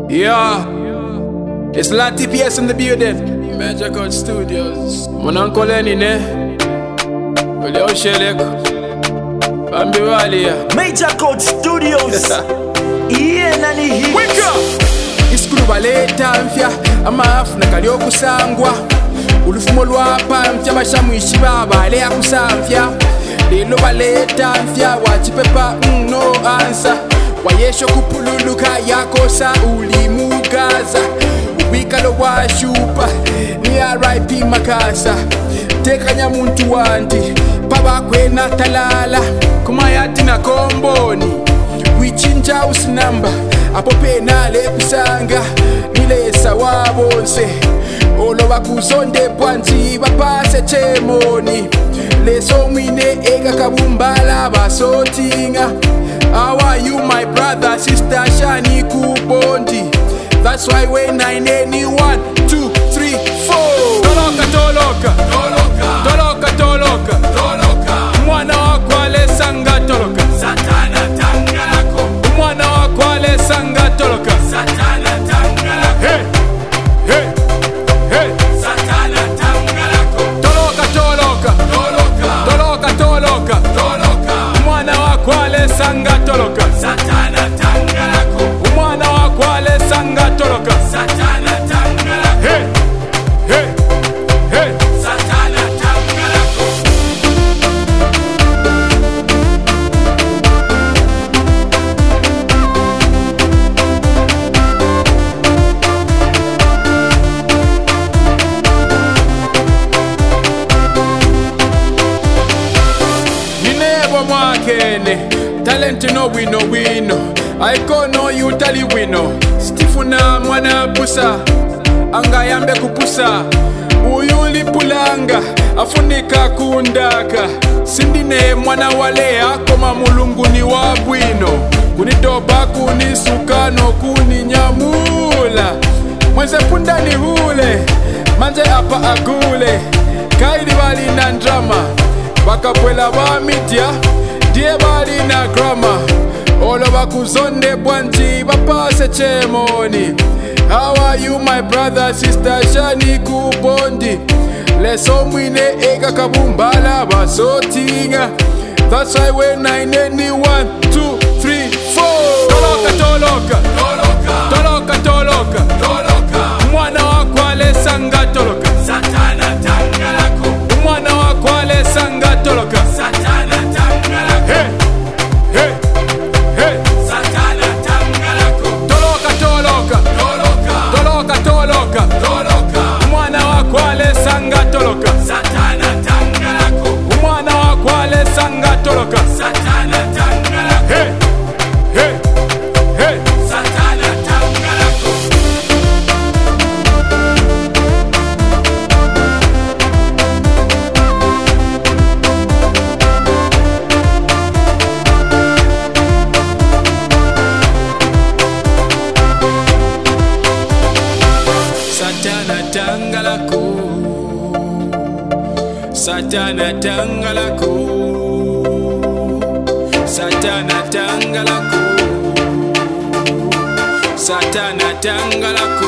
Yeah, it's Lati PS in the building. Major Code Studios. Mon uncle Lenny, ne? Leo Shelek. Bambi Walia. Major Code Studios. Yeah, nani hits. Wake up! Iskulu baleta mfya amafu nakalyo kusangwa ulufumo lwapa mfya bashamwishi babale akusamfya lelo baleta mfya wachipepa no answer wayesho kupululuka yakosa ulimugaza ubikalo washupa ni RIP makasa tekanya muntu wandi baba kwena talala kumayati na komboni wichinja usinamba apo penale kusanga nilesa wabonse oloba kuzonde bwanzi bapase chemoni leso mwine ega kabumbala basotinga. How are you my brother sister shani kubondi? That's why when I need 1, 2, 3, 4 toloka toloka toloka toloka toloka toloka mwana wako alesanga toloka satana tangalako mwana wako alesanga toloka satana tangalako hey hey hey satana tangalako toloka toloka toloka toloka toloka toloka mwana wako alesanga toloka satana tangalako mwana wako alesanga toloka satana tangalako hey hey hey satana tangalako mwakene talent no wino I kono you tali wino Stifuna mwana pusa anga yambe kupusa uyuli pulanga afunika kundaka sindine mwana walea koma mulungu ni wabwino kunitoba kunisukano kuninyamula mwenze punda ni hule manje apa agule kaidi wali na drama bakapwela ba media die bali na grama olo bakuzonde bwanji bapase chemoni. How are you my brother sister shani kubondi leso mwine ega kabumbala basotinga. That's why when I need 1, 2, 3, 4 toloka toloka toloka toloka toloka toloka mwana wako alesanga toloka satana tangalako mwana wako alesanga toloka satana tangalako hey hey hey satana tangalako toloka toloka toloka toloka toloka toloka mwana wako alesanga toloka satana tangalako mwana wako alesanga toloka satana tangalako hey hey hey satana tangalako satana tangalako satana tangalako satana tangalako satana tangalako